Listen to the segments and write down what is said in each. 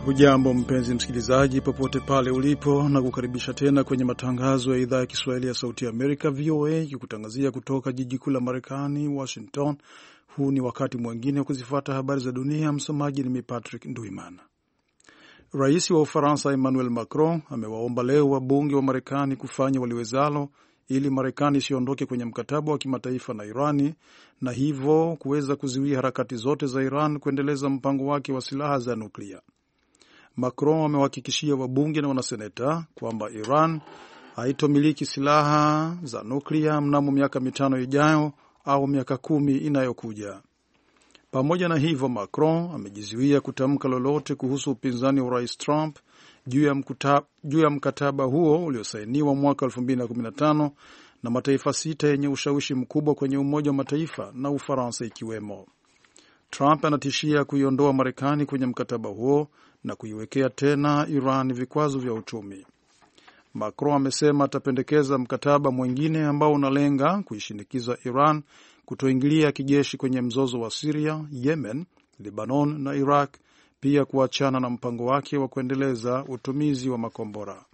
Hujambo mpenzi msikilizaji popote pale ulipo na kukaribisha tena kwenye matangazo ya idhaa ya Kiswahili ya Sauti ya Amerika VOA ikikutangazia kutoka jiji kuu la Marekani Washington. Huu ni wakati mwingine wa kuzifuata habari za dunia. Msomaji ni Patrick Nduimana. Rais wa Ufaransa Emmanuel Macron amewaomba leo wabunge wa Marekani kufanya waliwezalo ili Marekani isiondoke kwenye mkataba wa kimataifa na Irani na hivyo kuweza kuzuia harakati zote za Iran kuendeleza mpango wake wa silaha za nuklia. Macron amewahakikishia wabunge na wanaseneta kwamba Iran haitomiliki silaha za nuklia mnamo miaka 5 ijayo au miaka 10 inayokuja. Pamoja na hivyo, Macron amejizuia kutamka lolote kuhusu upinzani wa Rais Trump juu ya mkataba huo uliosainiwa mwaka 2015 na mataifa 6 yenye ushawishi mkubwa kwenye Umoja wa Mataifa na Ufaransa ikiwemo. Trump anatishia kuiondoa Marekani kwenye mkataba huo na kuiwekea tena Iran vikwazo vya uchumi. Macron amesema atapendekeza mkataba mwingine ambao unalenga kuishinikiza Iran kutoingilia kijeshi kwenye mzozo wa Syria, Yemen, Lebanon na Iraq, pia kuachana na mpango wake wa kuendeleza utumizi wa makombora.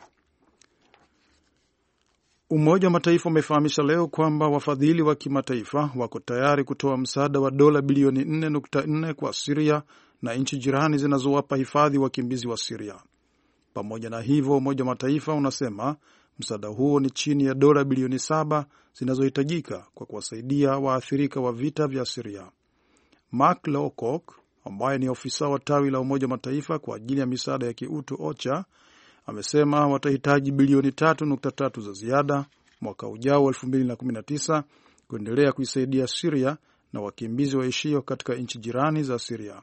Umoja wa Mataifa umefahamisha leo kwamba wafadhili wa kimataifa wako tayari kutoa msaada wa dola bilioni 4.4 kwa Syria na nchi jirani zinazowapa hifadhi wakimbizi wa Syria. Pamoja na hivyo, Umoja wa Mataifa unasema msaada huo ni chini ya dola bilioni 7 zinazohitajika kwa kuwasaidia waathirika wa vita vya Syria. Mark Lowcock, ambaye ni ofisa wa tawi la Umoja wa Mataifa kwa ajili ya misaada ya kiutu OCHA, amesema watahitaji bilioni 3.3 za ziada mwaka ujao 2019 kuendelea kuisaidia Syria na wakimbizi waishio katika nchi jirani za Syria.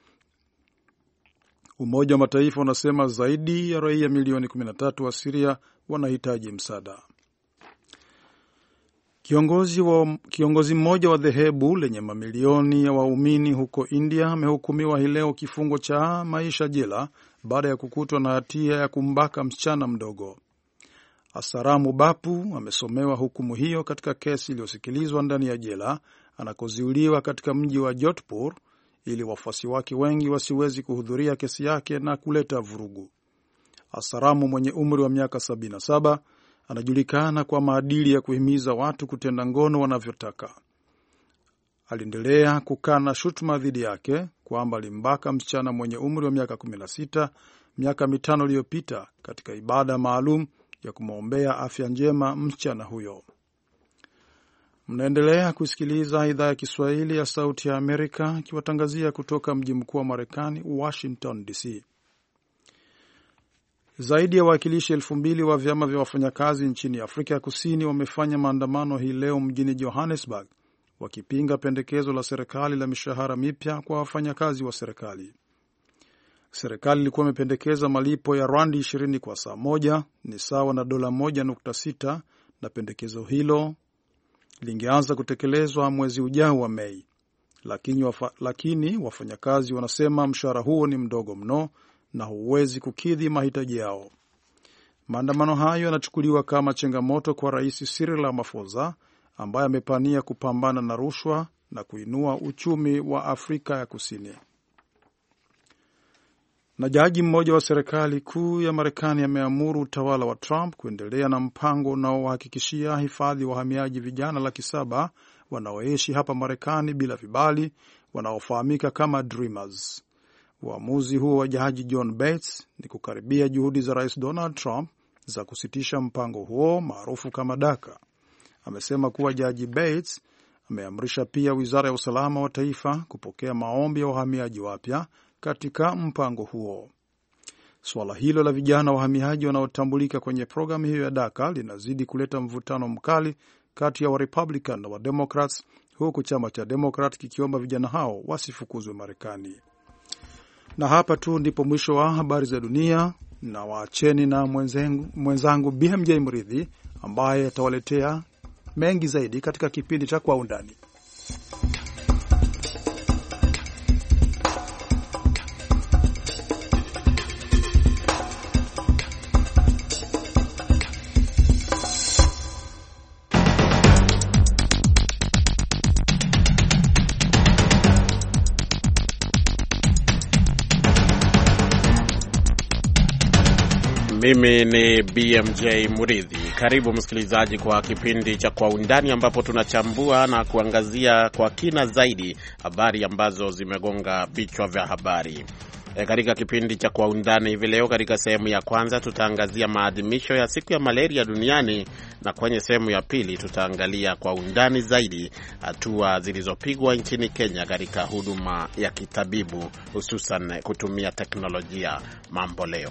Umoja wa Mataifa unasema zaidi ya raia milioni 13 wa Syria wanahitaji msaada. Kiongozi mmoja wa dhehebu lenye mamilioni ya waumini huko India amehukumiwa hii leo kifungo cha maisha jela baada ya kukutwa na hatia ya kumbaka msichana mdogo. Asaramu Bapu amesomewa hukumu hiyo katika kesi iliyosikilizwa ndani ya jela anakoziuliwa katika mji wa Jodhpur ili wafuasi wake wengi wasiwezi kuhudhuria kesi yake na kuleta vurugu. Asaramu mwenye umri wa miaka 77 anajulikana kwa maadili ya kuhimiza watu kutenda ngono wanavyotaka. Aliendelea kukana shutuma dhidi yake kwamba alimbaka msichana mwenye umri wa miaka 16 miaka 5 iliyopita katika ibada maalum ya kumwombea afya njema msichana huyo. Mnaendelea kusikiliza idhaa ya Kiswahili ya Sauti ya Amerika ikiwatangazia kutoka mji mkuu wa Marekani, Washington DC. Zaidi ya wawakilishi 2,000 wa vyama vya wafanyakazi nchini Afrika ya Kusini wamefanya maandamano hii leo mjini Johannesburg wakipinga pendekezo la serikali la mishahara mipya kwa wafanyakazi wa serikali. Serikali ilikuwa imependekeza malipo ya randi 20 kwa saa moja ni sawa na dola 1.6 na pendekezo hilo lingeanza kutekelezwa mwezi ujao wa Mei. Lakini wafanyakazi wanasema mshahara huo ni mdogo mno na huwezi kukidhi mahitaji yao. Maandamano hayo yanachukuliwa kama changamoto kwa Rais Cyril Ramaphosa ambaye amepania kupambana na rushwa na kuinua uchumi wa Afrika ya Kusini. Na jaji mmoja wa serikali kuu ya Marekani ameamuru utawala wa Trump kuendelea na mpango unaohakikishia hifadhi wahamiaji vijana 700,000 wanaoishi hapa Marekani bila vibali wanaofahamika kama Dreamers. Uamuzi huo wa jaji John Bates ni kukaribia juhudi za Rais Donald Trump za kusitisha mpango huo maarufu kama DACA. Amesema kuwa jaji Bates ameamrisha pia Wizara ya Usalama wa Taifa kupokea maombi ya wahamiaji wapya katika mpango huo. Suala hilo la vijana wahamiaji wanaotambulika kwenye programu hiyo ya DACA linazidi kuleta mvutano mkali kati ya Republican na Democrats, huku chama cha Democrat kikiomba vijana hao wasifukuzwe Marekani. Na hapa tu ndipo mwisho wa habari za dunia, na waacheni na mwenzangu BMJ Mridhi ambaye atawaletea mengi zaidi katika kipindi cha Kwa Undani. Mimi ni BMJ Muridhi. Karibu msikilizaji kwa kipindi cha Kwa Undani, ambapo tunachambua na kuangazia kwa kina zaidi habari ambazo zimegonga vichwa vya habari. Katika kipindi cha Kwa Undani hivi leo, katika sehemu ya kwanza tutaangazia maadhimisho ya siku ya malaria duniani, na kwenye sehemu ya pili tutaangalia kwa undani zaidi hatua zilizopigwa nchini Kenya katika huduma ya kitabibu, hususan kutumia teknolojia mambo leo.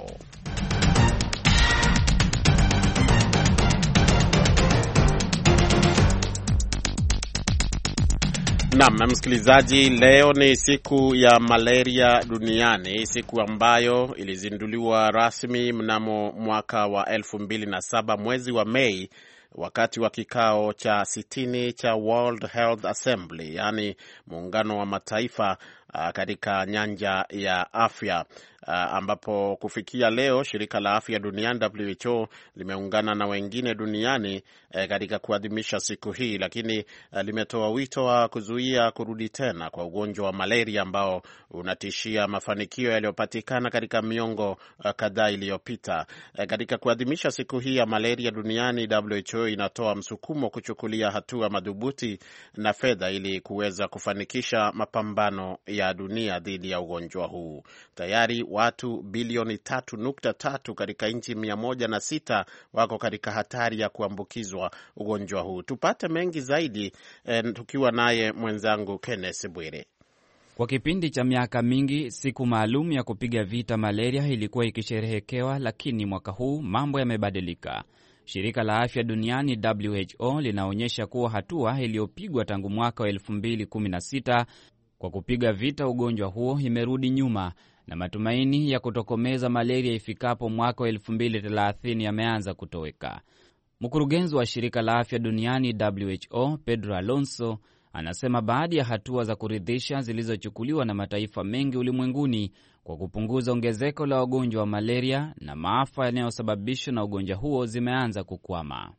Na msikilizaji, leo ni siku ya malaria duniani, siku ambayo ilizinduliwa rasmi mnamo mwaka wa 2007 mwezi wa Mei, wakati wa kikao cha 60 cha World Health Assembly, yani muungano wa mataifa katika nyanja ya afya, ambapo kufikia leo shirika la afya duniani WHO limeungana na wengine duniani katika kuadhimisha siku hii, lakini limetoa wito wa kuzuia kurudi tena kwa ugonjwa wa malaria ambao unatishia mafanikio yaliyopatikana katika miongo kadhaa iliyopita. Katika kuadhimisha siku hii ya malaria duniani, WHO inatoa msukumo kuchukulia hatua madhubuti na fedha ili kuweza kufanikisha mapambano ya dunia dhidi ya ugonjwa huu. Tayari watu bilioni 3.3 katika nchi 106 wako katika hatari ya kuambukizwa ugonjwa huu. Tupate mengi zaidi tukiwa naye mwenzangu Kenneth Bwire. Kwa kipindi cha miaka mingi, siku maalum ya kupiga vita malaria ilikuwa ikisherehekewa, lakini mwaka huu mambo yamebadilika. Shirika la Afya Duniani WHO linaonyesha kuwa hatua iliyopigwa tangu mwaka wa 2016 kwa kupiga vita ugonjwa huo imerudi nyuma, na matumaini ya kutokomeza malaria ifikapo mwaka wa 2030 yameanza kutoweka. Mkurugenzi wa shirika la Afya Duniani WHO, Pedro Alonso, anasema baadhi ya hatua za kuridhisha zilizochukuliwa na mataifa mengi ulimwenguni kwa kupunguza ongezeko la wagonjwa wa malaria na maafa yanayosababishwa na ugonjwa huo zimeanza kukwama.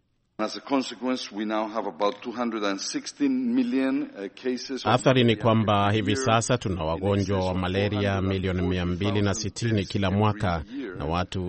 Athari ni kwamba hivi sasa tuna wagonjwa wa malaria milioni 260 kila mwaka na watu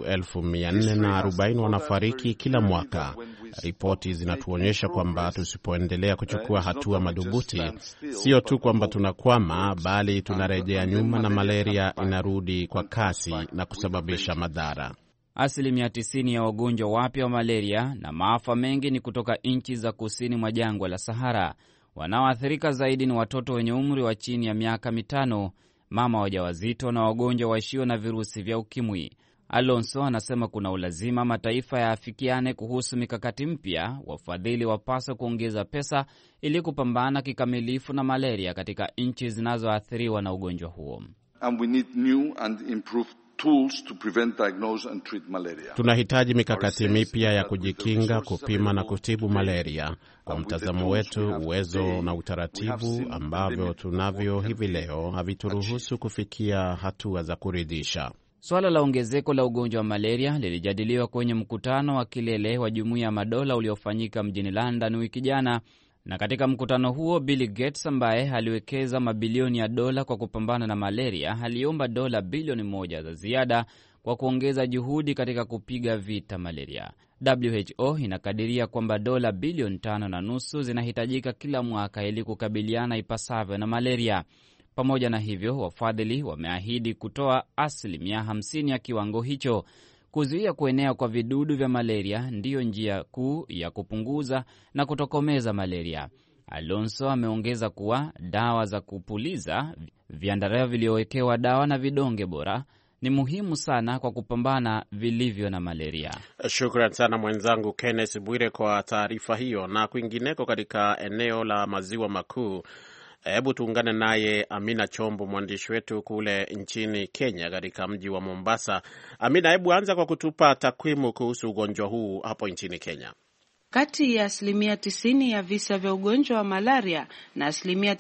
1440 wanafariki kila mwaka. Ripoti zinatuonyesha kwamba tusipoendelea kuchukua hatua madhubuti, sio tu kwamba tunakwama, bali tunarejea nyuma na malaria inarudi kwa kasi na kusababisha madhara. Asilimia 90 ya wagonjwa wapya wa malaria na maafa mengi ni kutoka nchi za kusini mwa jangwa la Sahara. Wanaoathirika zaidi ni watoto wenye umri wa chini ya miaka 5, mama wajawazito na wagonjwa waishio na virusi vya ukimwi. Alonso anasema kuna ulazima mataifa yaafikiane kuhusu mikakati mpya. Wafadhili wapaswa kuongeza pesa ili kupambana kikamilifu na malaria katika nchi zinazoathiriwa na ugonjwa huo. And we need new and improved tools to prevent, diagnose and treat malaria. Tunahitaji mikakati mipya ya kujikinga, kupima na kutibu malaria. Kwa mtazamo wetu, uwezo na utaratibu ambavyo tunavyo hivi leo havituruhusu kufikia hatua za kuridhisha. Swala la ongezeko la ugonjwa wa malaria lilijadiliwa kwenye mkutano wa kilele wa Jumuiya ya Madola uliofanyika mjini London wiki jana, na katika mkutano huo Bill Gates ambaye aliwekeza mabilioni ya dola kwa kupambana na malaria aliomba dola bilioni 1 za ziada kwa kuongeza juhudi katika kupiga vita malaria. WHO inakadiria kwamba dola bilioni 5.5 zinahitajika kila mwaka ili kukabiliana ipasavyo na malaria. Pamoja na hivyo, wafadhili wameahidi kutoa asilimia 50 ya kiwango hicho. Kuzuia kuenea kwa vidudu vya malaria ndiyo njia kuu ya kupunguza na kutokomeza malaria. Alonso ameongeza kuwa dawa za kupuliza, vyandarua vilivyowekewa dawa na vidonge bora ni muhimu sana kwa kupambana vilivyo na malaria. Shukran sana mwenzangu Kenneth Bwire kwa taarifa hiyo. Na kwingineko katika eneo la maziwa makuu, hebu tuungane naye Amina Chombo, mwandishi wetu kule nchini Kenya katika mji wa Mombasa. Amina, hebu anza kwa kutupa takwimu kuhusu ugonjwa huu hapo nchini Kenya. Kati ya asilimia 90 ya visa vya ugonjwa wa malaria na asilimia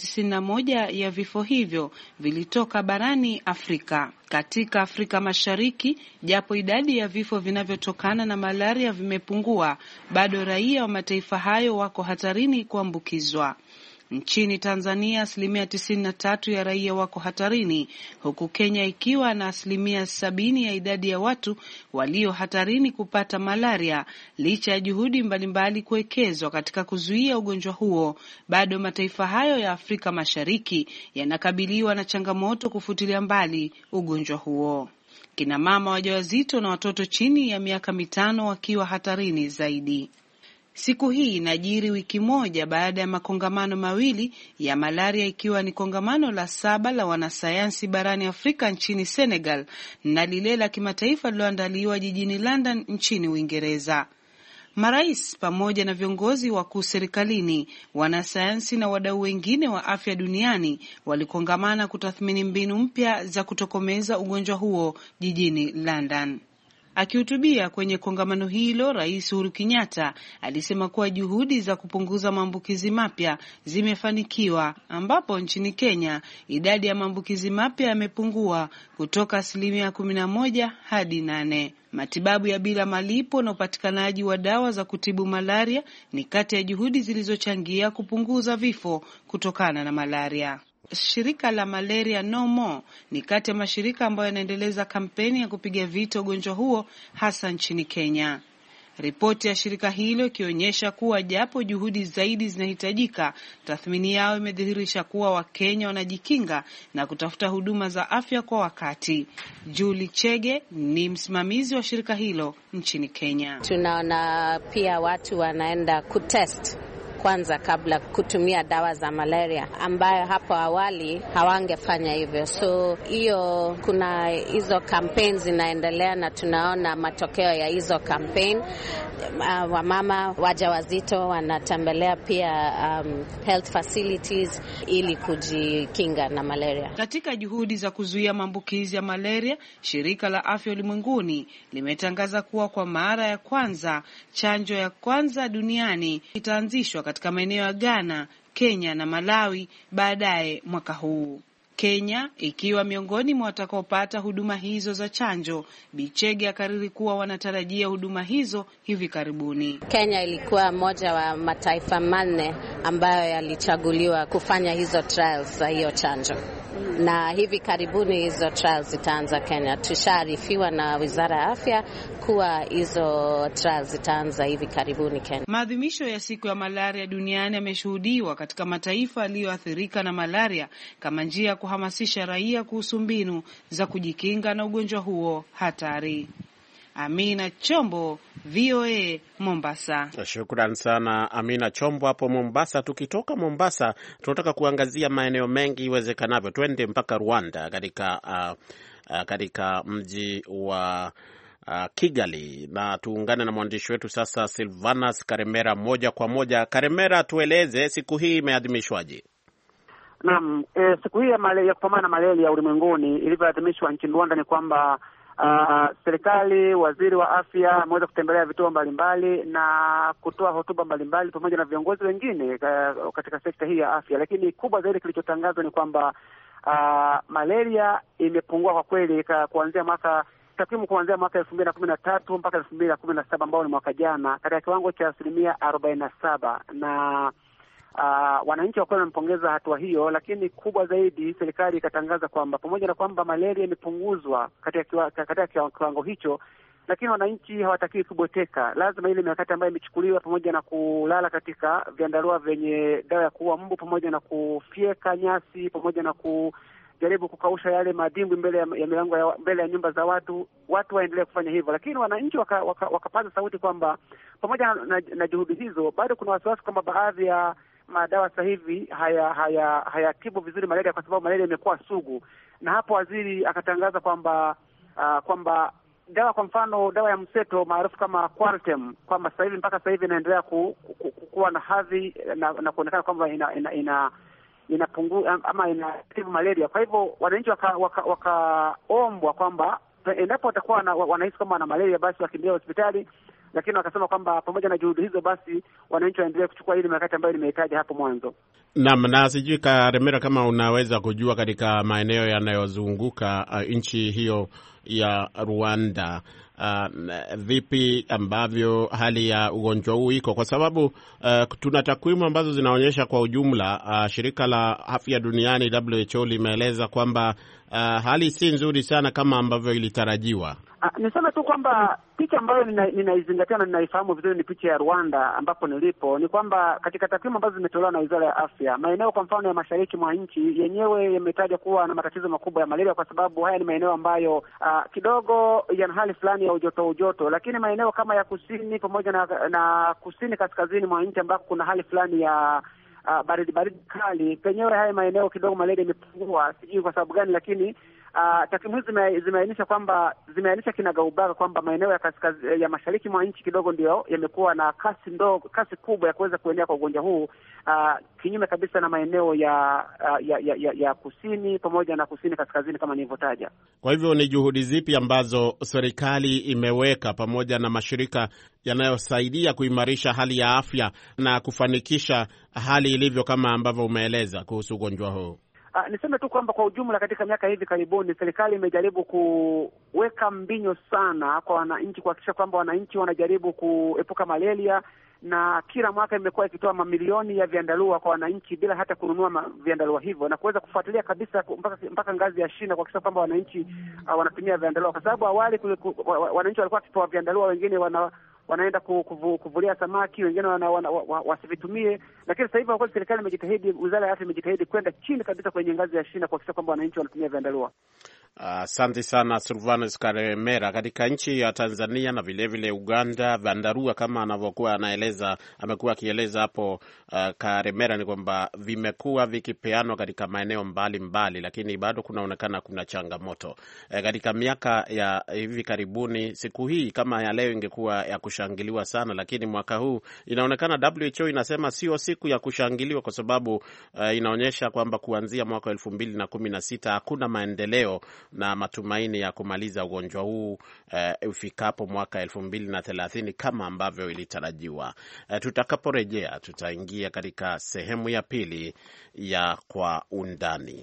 91 ya vifo hivyo vilitoka barani Afrika. Katika Afrika Mashariki, japo idadi ya vifo vinavyotokana na malaria vimepungua, bado raia wa mataifa hayo wako hatarini kuambukizwa. Nchini Tanzania 93% ya raia wako hatarini, huku Kenya ikiwa na 70% ya idadi ya watu walio hatarini kupata malaria. Licha ya juhudi mbalimbali kuwekezwa katika kuzuia ugonjwa huo, bado mataifa hayo ya Afrika Mashariki yanakabiliwa na changamoto kufutilia mbali ugonjwa huo. Kina mama wajawazito na watoto chini ya miaka 5 wakiwa hatarini zaidi. Siku hii inajiri wiki moja baada ya makongamano mawili ya malaria, ikiwa ni kongamano la 7 la wanasayansi barani Afrika nchini Senegal na lile la kimataifa lililoandaliwa jijini London nchini Uingereza. Marais pamoja na viongozi wakuu serikalini, wanasayansi na wadau wengine wa afya duniani walikongamana kutathmini mbinu mpya za kutokomeza ugonjwa huo jijini London. Akihutubia kwenye kongamano hilo, Rais Uhuru Kenyatta alisema kuwa juhudi za kupunguza maambukizi mapya zimefanikiwa, ambapo nchini Kenya idadi ya maambukizi mapya yamepungua kutoka 11% hadi 8%. Matibabu ya bila malipo na upatikanaji wa dawa za kutibu malaria ni kati ya juhudi zilizochangia kupunguza vifo kutokana na malaria. Shirika la Malaria No More ni kati ya mashirika ambayo yanaendeleza kampeni ya kupiga vita ugonjwa huo hasa nchini Kenya. Ripoti ya shirika hilo ikionyesha kuwa japo juhudi zaidi zinahitajika, tathmini yao imedhihirisha kuwa Wakenya wanajikinga na kutafuta huduma za afya kwa wakati. Julie Chege ni msimamizi wa shirika hilo nchini Kenya. Tunaona pia watu wanaenda kutest kwanza kabla kutumia dawa za malaria, ambayo hapo awali hawangefanya hivyo. So hiyo, kuna hizo campaigns zinaendelea na tunaona matokeo ya hizo campaign. Wamama wajawazito wanatembelea pia health facilities ili kujikinga na malaria. Katika juhudi za kuzuia maambukizi ya malaria, Shirika la Afya Ulimwenguni limetangaza kuwa kwa mara ya kwanza chanjo ya kwanza duniani itaanzishwa katika maeneo ya Ghana, Kenya na Malawi baadaye mwaka huu. Kenya ikiwa miongoni mwa watakaopata huduma hizo za chanjo. Bichege akariri kuwa wanatarajia huduma hizo hivi karibuni. Kenya ilikuwa moja wa mataifa 4 ambayo yalichaguliwa kufanya hizo trials za hiyo chanjo. Na hivi karibuni hizo trials zitaanza Kenya. Tushaarifiwa na Wizara ya Afya kuwa hizo trials zitaanza hivi karibuni Kenya. Maadhimisho ya siku ya malaria duniani yameshuhudiwa katika mataifa yaliyoathirika na malaria kama njia ya kuhamasisha raia kuhusu mbinu za kujikinga na ugonjwa huo hatari. Amina Chombo, VOA, Mombasa. Shukran sana Amina Chombo hapo Mombasa. Tukitoka Mombasa, tunataka kuangazia maeneo mengi iwezekanavyo. Twende mpaka Rwanda katika mji wa Kigali, na tuungane na mwandishi wetu sasa Silvanas Karemera moja kwa moja. Karemera, tueleze siku hii imeadhimishwaje? Naam, siku hii ya kupambana na malaria ulimwenguni ilivyoadhimishwa nchini Rwanda ni kwamba serikali, waziri wa afya ameweza kutembelea vituo mbalimbali na kutoa hotuba mbalimbali pamoja na viongozi wengine katika sekta hii ya afya. Lakini kubwa zaidi kilichotangazwa ni kwamba malaria imepungua kwa kweli kuanzia mwaka 2013 mpaka 2017 ambao ni mwaka jana katika kiwango cha 47%, na wananchi wakiwa wamempongeza hatua hiyo. Lakini kubwa zaidi, serikali ikatangaza kwamba pamoja na kwamba malaria imepunguzwa katika kiwango hicho, lakini wananchi hawatakiwi kuboteka. Lazima ile mikakati ambayo imechukuliwa pamoja na kulala katika vyandarua vyenye dawa ya kuua mbu, pamoja na kufyeka nyasi, pamoja na kujaribu kukausha yale madimbwi mbele ya milango mbele ya nyumba za watu waendelee kufanya hivyo. Lakini wananchi wakapaza sauti kwamba pamoja na juhudi hizo, bado kuna wasiwasi kwamba baadhi ya madawa sasa hivi hayatibu vizuri malaria kwa sababu malaria imekuwa sugu. Na hapo waziri akatangaza kwamba dawa, kwa mfano dawa ya mseto maarufu kama Coartem, kwamba mpaka sasa hivi inaendelea kuwa na hadhi na kuonekana kwamba inapungua ama inatibu malaria. Kwa hivyo wananchi wakaombwa kwamba endapo watakuwa wanahisi kama wana malaria basi wakimbia hospitali. Lakini wakasema kwamba pamoja na juhudi hizo basi wananchi waendelee kuchukua ile mikakati ambayo nimehitaji hapo mwanzo. Naam, na sijui Karemera kama unaweza kujua katika maeneo yanayozunguka nchi hiyo ya Rwanda, vipi ambavyo hali ya ugonjwa huu iko, kwa sababu tuna takwimu ambazo zinaonyesha kwa ujumla, shirika la afya duniani WHO limeeleza kwamba hali si nzuri sana kama ambavyo ilitarajiwa. Niseme tu kwamba picha ambayo ninaizingatia na ninaifahamu vizuri ni picha ya Rwanda ambapo nilipo. Ni kwamba katika takwimu ambazo zimetolewa na Wizara ya Afya, maeneo kwa mfano ya mashariki mwa nchi yenyewe yametajwa kuwa na matatizo makubwa ya malaria, kwa sababu haya ni maeneo ambayo kidogo yana hali fulani ya ujoto, lakini maeneo kama ya kusini pamoja na kusini kaskazini mwa nchi ambako kuna hali fulani ya baridi kali, penyewe haya maeneo kidogo malaria imepungua. Sijui kwa sababu gani, lakini takwimu hizi zimeainisha kinagaubaga kwamba maeneo ya mashariki mwa nchi kidogo ndio yamekuwa na kasi kubwa ya kuweza kuenea kwa ugonjwa huu, kinyume kabisa na maeneo ya kusini pamoja na kusini kaskazini kama nilivyotaja. Kwa hivyo ni juhudi zipi ambazo serikali imeweka pamoja na mashirika yanayosaidia kuimarisha hali ya afya na kufanikisha hali ilivyo kama ambavyo umeeleza kuhusu ugonjwa huu? Niseme tu kwamba kwa ujumla katika miaka hivi karibuni serikali imejaribu kuweka mbinyo sana kwa wananchi, kuhakikisha kwamba wananchi wanajaribu kuepuka malaria, na kila mwaka imekuwa ikitoa mamilioni ya viandalua kwa wananchi bila hata kununua viandalua hivyo, na kuweza kufuatilia kabisa mpaka ngazi ya shina kuhakikisha kwamba wananchi wanatumia viandalua, kwa sababu awali wananchi walikuwa wakitoa viandalua, wengine wanaenda kuvulia samaki, wengine wasivitumie, lakini sasa hivi kwa kweli serikali imejitahidi, Wizara ya Afya imejitahidi kwenda chini kabisa kwenye ngazi ya shina kuhakikisha kwamba wananchi wanatumia viandalua. Asante sana Silvanus Karemera. Katika nchi ya Tanzania na vile Uganda, viandarua kama amekuwa akieleza hapo Karemera, ni kwamba vimekuwa vikipeanwa katika maeneo mbali, lakini bado kunaonekana kuna changamoto. Katika miaka ya hivi karibuni, siku hii kama ya leo ingekuwa ya kushangiliwa sana, lakini mwaka huu inaonekana WHO inasema sio siku ya kushangiliwa, kwa sababu inaonyesha kwamba kuanzia mwaka 2016 hakuna maendeleo na matumaini ya kumaliza ugonjwa huu ifikapo mwaka 2030 kama ambavyo ilitarajiwa. Tutakaporejea tutaingia katika sehemu ya pili ya Kwa Undani.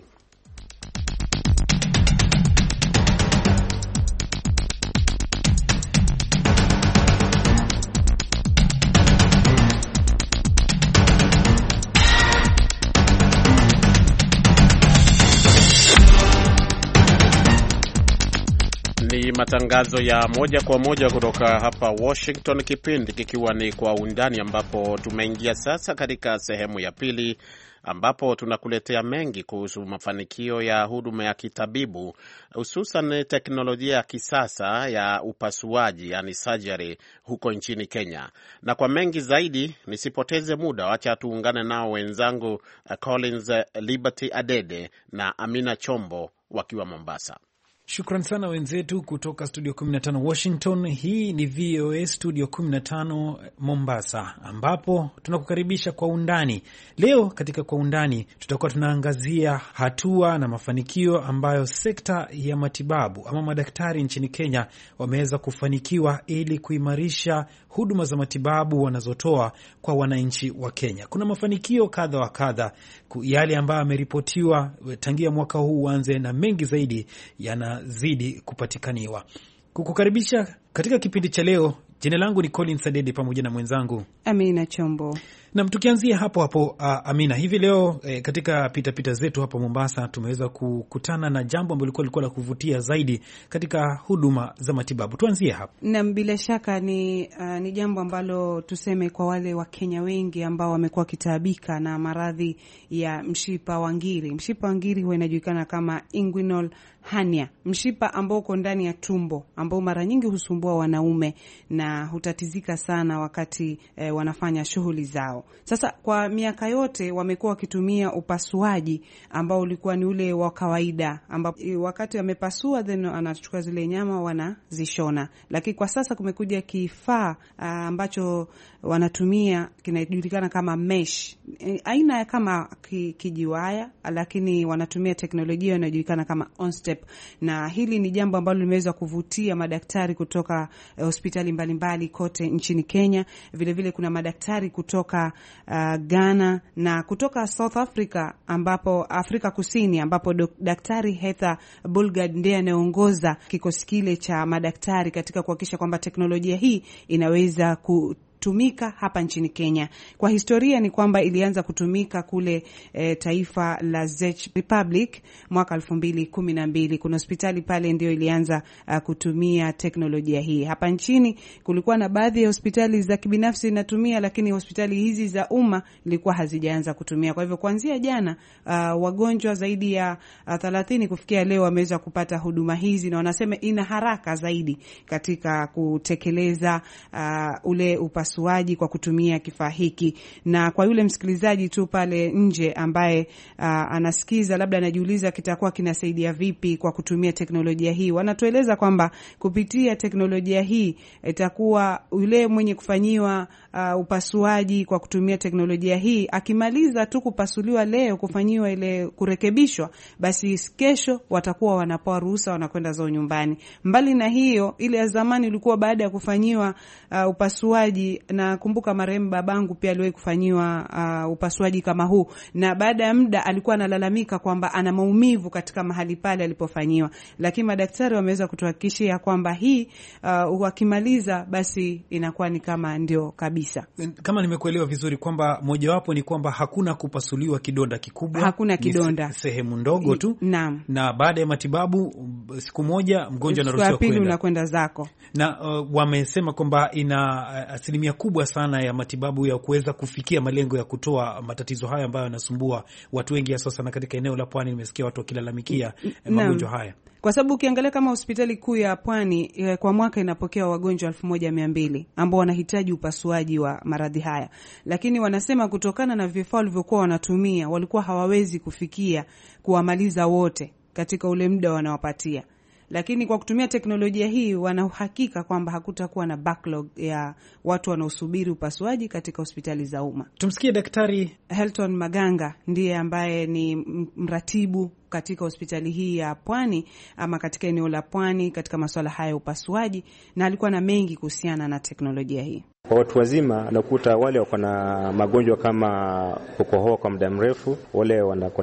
Ni matangazo ya moja kwa moja kutoka hapa Washington, kipindi kikiwa ni Kwa Undani, ambapo tumeingia sasa katika sehemu ya pili, ambapo tunakuletea mengi kuhusu mafanikio ya huduma ya kitabibu, hususan teknolojia ya kisasa ya upasuaji, yani surgery, huko nchini Kenya. Na kwa mengi zaidi, nisipoteze muda, wacha tuungane nao wenzangu Collins Liberty Adede na Amina Chombo wakiwa Mombasa. Shukran sana wenzetu kutoka studio 15 Washington. Hii ni VOA studio 15 Mombasa, ambapo tunakukaribisha Kwa Undani. Leo katika Kwa Undani tutakuwa tunaangazia hatua na mafanikio ambayo sekta ya matibabu ama madaktari nchini Kenya wameweza kufanikiwa ili kuimarisha huduma za matibabu wanazotoa kwa wananchi wa Kenya. Kuna mafanikio kadha wa kadha, yale ambayo yameripotiwa tangia mwaka huu uanze, na mengi zaidi yanazidi kupatikaniwa. Kukukaribisha katika kipindi cha leo, jina langu ni Colin Sadede pamoja na mwenzangu Amina Chombo. Na tukianzia hapo Amina, hivi leo katika pita zetu hapa Mombasa tumeweza kukutana na jambo ambalo lilikuwa la kuvutia zaidi katika huduma za matibabu. Tuanzie hapo. Na bila shaka ni jambo ambalo tuseme kwa wale wa Kenya wengi ambao wamekuwa kitaabika na maradhi ya mshipa wa ngiri. Mshipa wa ngiri huwa inajulikana kama inguinal hernia, mshipa ambao uko ndani ya tumbo, ambao mara nyingi husumbua wanaume na hutatizika sana wakati wanafanya shughuli zao. Sasa kwa miaka yote wamekuwa wakitumia upasuaji ambao ulikuwa ni ule wa kawaida, ambapo wakati wamepasua then anachukua zile nyama wanazishona. Lakini kwa sasa kumekuja kifaa ambacho wanatumia kinajulikana kama mesh, aina kama kijiwaya, lakini wanatumia teknolojia inayojulikana kama OnStep, na hili ni jambo ambalo limeweza kuvutia madaktari kutoka hospitali mbalimbali kote nchini Kenya. Vile vile kuna madaktari kutoka Ghana na kutoka South Africa, ambapo Afrika Kusini, ambapo Daktari Heather Bulgard ndiye anaongoza kikosi kile cha madaktari katika kuhakikisha kwamba teknolojia hii inaweza tumika hapa nchini Kenya. Kwa historia ni kwamba ilianza kutumika kule taifa la Czech Republic mwaka 2012. Kuna hospitali pale ndio ilianza kutumia teknolojia hii. Hapa nchini kulikuwa na baadhi ya hospitali za kibinafsi zinatumia, lakini hospitali hizi za umma ilikuwa hazijaanza kutumia. Kwa hivyo kuanzia jana wagonjwa zaidi ya 30 kufikia leo wameweza kupata huduma hizi, na wanasema ina haraka zaidi katika kutekeleza ule upasuaji kwa kutumia kifaa hiki. Na kwa yule msikilizaji tu pale nje ambaye anasikiza, labda anajiuliza kitakuwa kinasaidia vipi kwa kutumia teknolojia hii, wanatueleza kwamba kupitia teknolojia hii itakuwa yule mwenye kufanyiwa upasuaji kwa kutumia teknolojia hii akimaliza tu kupasuliwa leo, kufanyiwa ile kurekebishwa, basi kesho watakuwa wanapewa ruhusa, wanakwenda zao nyumbani. Mbali na hiyo, ile ya zamani ilikuwa baada ya kufanyiwa upasuaji, na kumbuka marehemu babangu pia aliwahi kufanyiwa upasuaji kama huu, na baada ya muda alikuwa analalamika kwamba ana maumivu katika mahali pale alipofanyiwa, lakini madaktari wameweza kutuhakikishia kwamba hii wakimaliza basi inakuwa ni kama ndio kabisa. Kama nimekuelewa vizuri kwamba mojawapo ni kwamba hakuna kupasuliwa kidonda kikubwa, hakuna kidonda, sehemu ndogo tu. Naam. Na baada ya matibabu siku moja mgonjwa anaruhusiwa kwenda, unakwenda zako. Na wamesema kwamba ina asilimia kubwa sana ya matibabu ya kuweza kufikia malengo ya kutoa matatizo haya ambayo yanasumbua watu wengi hasa sana katika eneo la Pwani. Nimesikia watu wakilalamikia magonjwa haya. Kwa sababu ukiangalia kama hospitali kuu ya Pwani kwa mwaka inapokea wagonjwa 1200 ambao wanahitaji upasuaji wa maradhi haya, lakini wanasema kutokana na vifaa walivyokuwa wanatumia walikuwa hawawezi kufikia kuwamaliza wote katika ule muda wanawapatia. Lakini kwa kutumia teknolojia hii wana uhakika kwamba hakutakuwa na backlog ya watu wanaosubiri upasuaji katika hospitali za umma. Tumsikie Daktari Helton Maganga, ndiye ambaye ni mratibu katika hospitali hii ya Pwani ama katika eneo la Pwani katika masuala haya ya upasuaji, na alikuwa na mengi kuhusiana na teknolojia hii. Kwa watu wazima nakuta wale wako na magonjwa kama kukohoa kwa muda mrefu, wale wako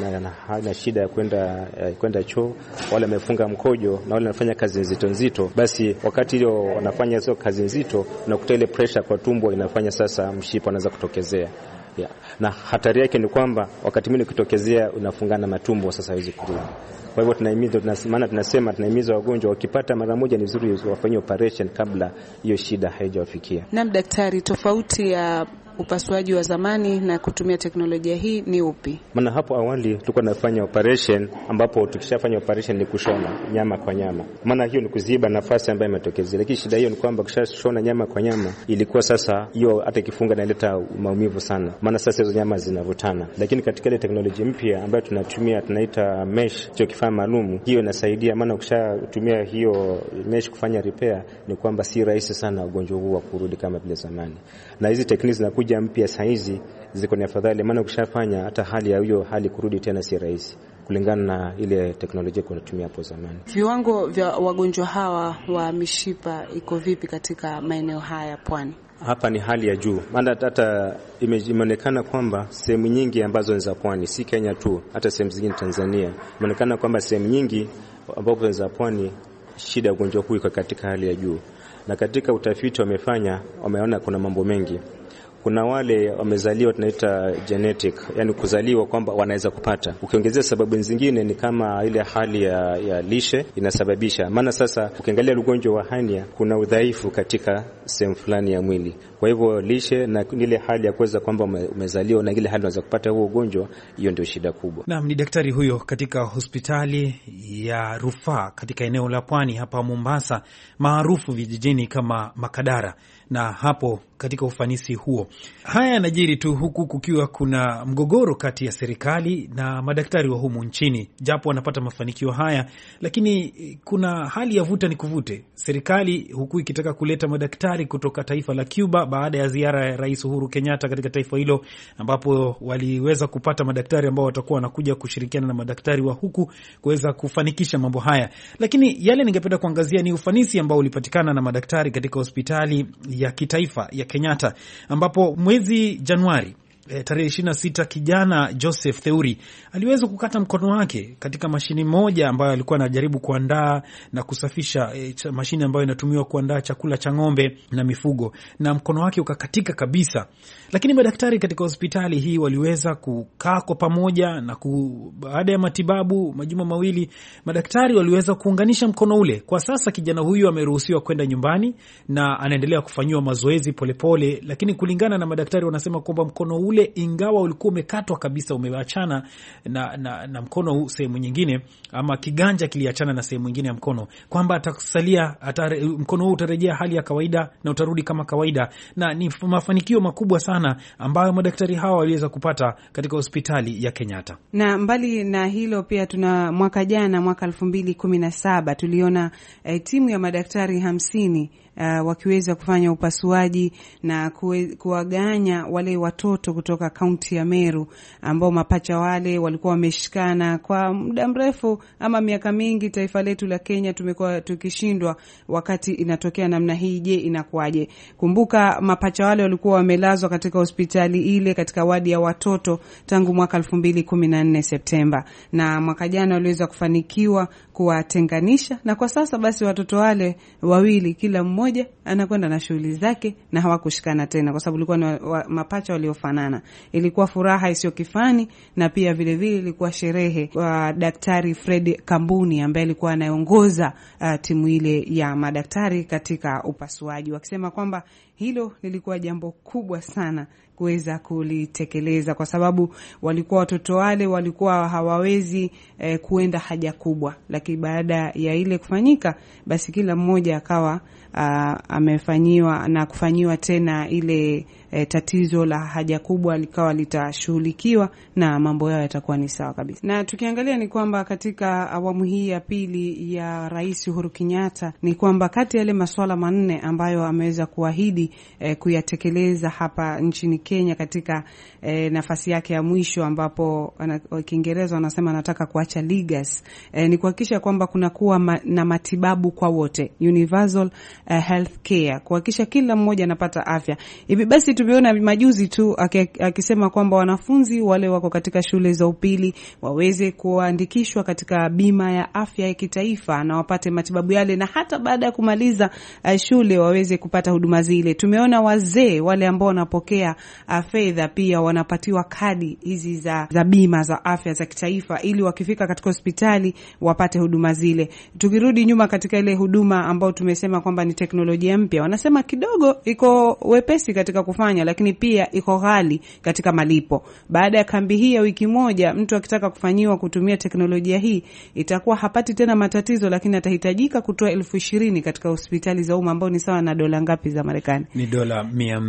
na shida ya kwenda choo, wale wamefunga mkojo, na wale wanafanya kazi nzito, basi wakati hiyo wanafanya hizo kazi nzito, unakuta ile pressure kwa tumbo inafanya sasa mshipa unaanza kutokezea. Yeah. Na hatari yake ni kwamba wakati mwingine ukitokezea unafungana matumbo, sasa hawezi kurudi. Kwa hivyo tunahimiza wagonjwa wakipata mara moja ni vizuri wafanywe operation kabla hiyo shida haijawafikia. Naam daktari, tofauti ya upasuaji wa zamani na kutumia teknolojia hii ni upi? Maana hapo awali tulikuwa tunafanya operation, ambapo tukishafanya operation ni kushona nyama kwa nyama. Maana hiyo ni kuziba nafasi ambayo imetokezea. Lakini shida hiyo ni kwamba ukishashona nyama kwa nyama, ilikuwa sasa hiyo hata ikifunga inaleta maumivu sana. Maana sasa hizo nyama zinavutana. Lakini katika ile teknolojia mpya ambayo tunatumia tunaita mesh, hiyo kifaa maalum, hiyo inasaidia. Maana ukishatumia hiyo mesh kufanya repair, ni kwamba si rahisi sana ugonjwa huu kurudi kama vile zamani. Na hizi techniques zinakuja mpya saa hizi ziko ni afadhali, maana ukishafanya hata hali ya hiyo hali kurudi tena si rahisi kulingana na ile teknolojia tunatumia hapo zamani. Viwango vya wagonjwa hawa wa mishipa iko vipi katika maeneo haya Pwani? Hapa ni hali ya juu. Maana hata imeonekana kwamba sehemu nyingi ambazo ni za Pwani, si Kenya tu, hata sehemu zingine Tanzania, imeonekana kwamba sehemu nyingi ambapo za Pwani shida ya ugonjwa huu iko katika hali ya juu. Na katika utafiti wamefanya, wameona kuna mambo mengi. Kuna wale wamezaliwa tunaita genetic, yani kuzaliwa kwamba wanaweza kupata. Ukiongezea sababu zingine ni kama ile hali ya lishe inasababisha. Maana sasa ukiangalia ugonjwa wa hernia kuna udhaifu katika sehemu fulani ya mwili. Kwa hivyo lishe na ile hali ya kuweza kwamba umezaliwa na ile hali unaweza kupata huo ugonjwa, hiyo ndio shida kubwa. Naam, ni daktari huyo katika hospitali ya rufaa katika eneo la Pwani hapa Mombasa, maarufu vijijini kama Makadara. na hapo katika ufanisi huo. Haya yanajiri tu huku kukiwa kuna mgogoro kati ya serikali na madaktari wa humu nchini. Japo wanapata mafanikio haya, lakini kuna hali ya vuta ni kuvute. Serikali huku ikitaka kuleta madaktari kutoka taifa la Cuba baada ya ziara ya Rais Uhuru Kenyatta katika taifa hilo, ambapo waliweza kupata madaktari ambao watakuwa wanakuja kushirikiana na madaktari wa huku kuweza kufanikisha mambo haya. Lakini yale ningependa kuangazia ni ufanisi ambao ulipatikana na madaktari katika hospitali ya kitaifa ya Kenyatta, ambapo mwezi Januari tarehe 26 kijana Joseph Theuri aliweza kukata mkono wake katika mashini moja ambayo alikuwa anajaribu kuandaa na kusafisha, mashini ambayo inatumiwa kuandaa chakula cha ng'ombe na mifugo, na mkono wake ukakatika kabisa. Lakini madaktari katika hospitali hii waliweza kukaa kwa pamoja na baada ya matibabu majuma mawili, madaktari waliweza kuunganisha mkono ule. Kwa sasa kijana huyu ameruhusiwa kwenda nyumbani na anaendelea kufanyiwa mazoezi polepole, lakini kulingana na madaktari wanasema kwamba mkono ule ingawa ulikuwa umekatwa kabisa, umeachana na mkono sehemu nyingine, ama kiganja kiliachana na sehemu nyingine ya mkono, kwamba atakusalia mkono huu utarejea hali ya kawaida na utarudi kama kawaida. Na ni mafanikio makubwa sana ambayo madaktari hawa waliweza kupata katika hospitali ya Kenyatta. Na mbali na hilo pia tuna mwaka jana, mwaka 2017 tuliona timu ya madaktari 50 wakiweza kufanya upasuaji na kuwaganya wale watoto kutoka kaunti ya Meru ambao mapacha wale walikuwa wameshikana kwa muda mrefu ama miaka mingi. Taifa letu la Kenya tumekuwa tukishindwa wakati inatokea namna hii. Je, inakuwaje? Kumbuka mapacha wale walikuwa wamelazwa katika hospitali ile katika wadi ya watoto tangu mwaka 2014 Septemba, na mwaka jana waliweza kufanikiwa kuwatenganisha, na kwa sasa basi watoto wale wawili kila mmoja anakwenda na shughuli zake na hawakushikana tena, kwa sababu ilikuwa ni mapacha waliofanana. Ilikuwa furaha isiyo kifani, na pia vile vile ilikuwa sherehe kwa Daktari Fred Kambuni ambaye alikuwa anaongoza timu ile ya madaktari katika upasuaji, wakisema kwamba hilo lilikuwa jambo kubwa sana kuweza kulitekeleza, kwa sababu walikuwa watoto wale walikuwa hawawezi kuenda haja kubwa, lakini baada ya ile kufanyika basi kila mmoja akawa amefanyiwa na kufanyiwa tena ile tatizo la haja kubwa likawa litashughulikiwa na mambo yao yatakuwa ni sawa kabisa. Na tukiangalia ni kwamba katika awamu hii ya pili ya Rais Uhuru Kenyatta ni kwamba kati ya yale masuala manne ambayo ameweza kuahidi kuyatekeleza hapa nchini Kenya katika nafasi yake ya mwisho, ambapo Kiingereza wanasema anataka kuacha legacy, ni kuhakikisha kwamba kuna kuwa na matibabu kwa wote, universal health care, kuhakikisha kila mmoja anapata afya. Hivi basi tumeona majuzi tu akisema kwamba wanafunzi wale wako katika shule za upili waweze kuandikishwa katika bima ya afya ya kitaifa na wapate matibabu yale, na hata baada ya kumaliza shule waweze kupata huduma zile. Tumeona wazee wale ambao wanapokea fedha pia wanapatiwa kadi hizi za bima za afya za kitaifa, ili wakifika katika hospitali wapate huduma zile. Tukirudi nyuma katika ile huduma ambao tumesema kwamba ni teknolojia mpya, wanasema kidogo iko wepesi katika kufanya, lakini pia iko ghali katika malipo. Baada ya kambi hii ya wiki moja, mtu akitaka kufanyiwa kutumia teknolojia hii itakuwa hapati tena matatizo, lakini atahitajika kutoa 20,000 katika hospitali za umma, ambao ni sawa na dola ngapi za Marekani? Ni dola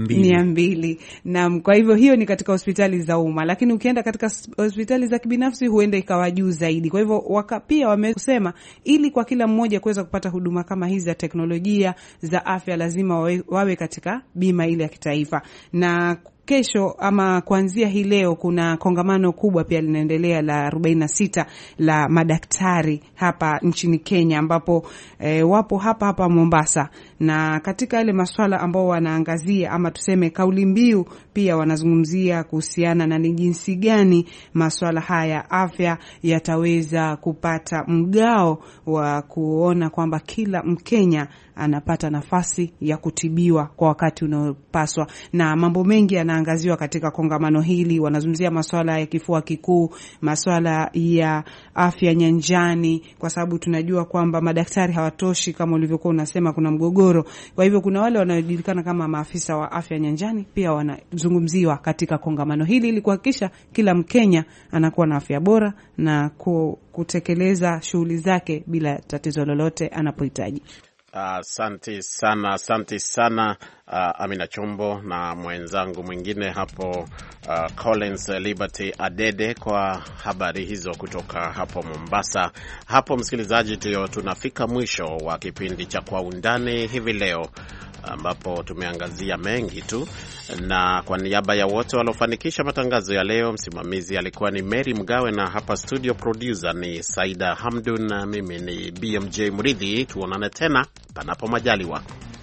200. Na kwa hivyo hiyo ni katika hospitali za umma, lakini ukienda katika hospitali za kibinafsi huenda ikawa juu zaidi. Kwa hivyo pia wamesema ili kwa kila mmoja kuweza kupata huduma kama hizi za teknolojia za afya lazima wawe katika bima ile ya kitaifa. Na kesho ama kuanzia hii leo kuna kongamano kubwa pia linaendelea la 46 la madaktari hapa nchini Kenya, ambapo wapo hapa Mombasa, na katika ile masuala ambao wanaangazia ama tuseme kauli mbiu pia wanazungumzia kuhusiana na ni jinsi gani masuala haya afya yataweza kupata mgao wa kuona kwamba kila Mkenya anapata nafasi ya kutibiwa kwa wakati unaopaswa. Na mambo mengi yanaangaziwa katika kongamano hili. Wanazungumzia masuala ya kifua kikuu, masuala ya afya nyanjani, kwa sababu tunajua kwamba madaktari hawatoshi kama ulivyokuwa unasema, kuna mgogoro. Kwa hivyo kuna wale wanaojulikana kama maafisa wa afya nyanjani pia wanazungumziwa katika kongamano hili, ili kuhakikisha kila Mkenya anakuwa na afya bora na kutekeleza shughuli zake bila tatizo lolote anapohitaji. Asante sana Amina Chombo na mwenzangu mwingine hapo Collins Liberty Adede kwa habari hizo kutoka hapo Mombasa. Hapo msikilizaji, ndio tunafika mwisho wa kipindi cha Kwa Undani hivi leo, ambapo tumeangazia mengi tu, na kwa niaba ya wote waliofanikisha matangazo ya leo, msimamizi alikuwa ni Mary Mgawe na hapa studio producer ni Saida Hamdun na mimi ni BMJ Muridhi. Tuonane tena panapo majaliwa.